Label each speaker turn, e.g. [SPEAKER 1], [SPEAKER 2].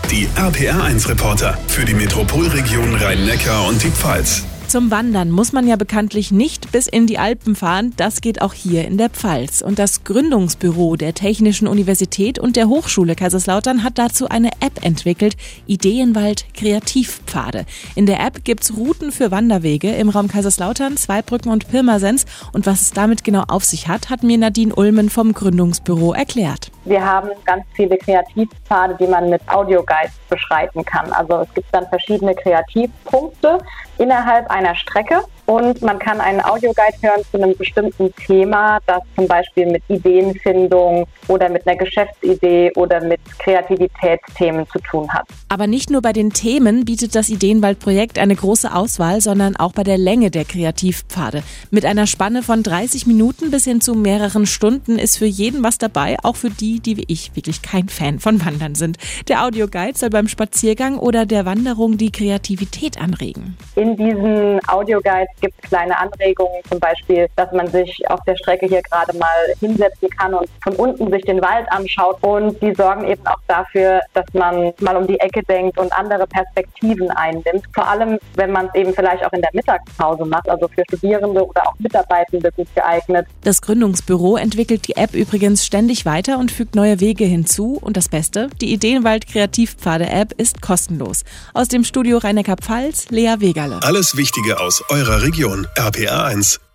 [SPEAKER 1] Die RPR1-Reporter für die Metropolregion Rhein-Neckar und die Pfalz.
[SPEAKER 2] Zum Wandern muss man ja bekanntlich nicht bis in die Alpen fahren. Das geht auch hier in der Pfalz. Und das Gründungsbüro der Technischen Universität und der Hochschule Kaiserslautern hat dazu eine App entwickelt, Ideenwald Kreativpfade. In der App gibt's Routen für Wanderwege im Raum Kaiserslautern, Zweibrücken und Pirmasens. Und was es damit genau auf sich hat mir Nadine Ullmen vom Gründungsbüro erklärt.
[SPEAKER 3] Wir haben ganz viele Kreativpfade, die man mit Audioguides beschreiten kann. Also es gibt dann verschiedene Kreativpunkte innerhalb einer Strecke und man kann einen Audioguide hören zu einem bestimmten Thema, das zum Beispiel mit Ideenfindung oder mit einer Geschäftsidee oder mit Kreativitätsthemen zu tun hat.
[SPEAKER 2] Aber nicht nur bei den Themen bietet das Ideenwald-Projekt eine große Auswahl, sondern auch bei der Länge der Kreativpfade. Mit einer Spanne von 30 Minuten bis hin zu mehreren Stunden ist für jeden was dabei, auch für die wie ich wirklich kein Fan von Wandern sind. Der Audioguide soll beim Spaziergang oder der Wanderung die Kreativität anregen.
[SPEAKER 3] In diesen Audioguides gibt es kleine Anregungen, zum Beispiel, dass man sich auf der Strecke hier gerade mal hinsetzen kann und von unten sich den Wald anschaut. Und die sorgen eben auch dafür, dass man mal um die Ecke denkt und andere Perspektiven einnimmt. Vor allem, wenn man es eben vielleicht auch in der Mittagspause macht, also für Studierende oder auch Mitarbeitende gut geeignet.
[SPEAKER 2] Das Gründungsbüro entwickelt die App übrigens ständig weiter und fügt neue Wege hinzu. Und das Beste, die Ideenwald Kreativpfade-App ist kostenlos. Aus dem Studio Rhein-Neckar-Pfalz, Lea Wegerle.
[SPEAKER 1] Alles Wichtige aus eurer Region. RPR1.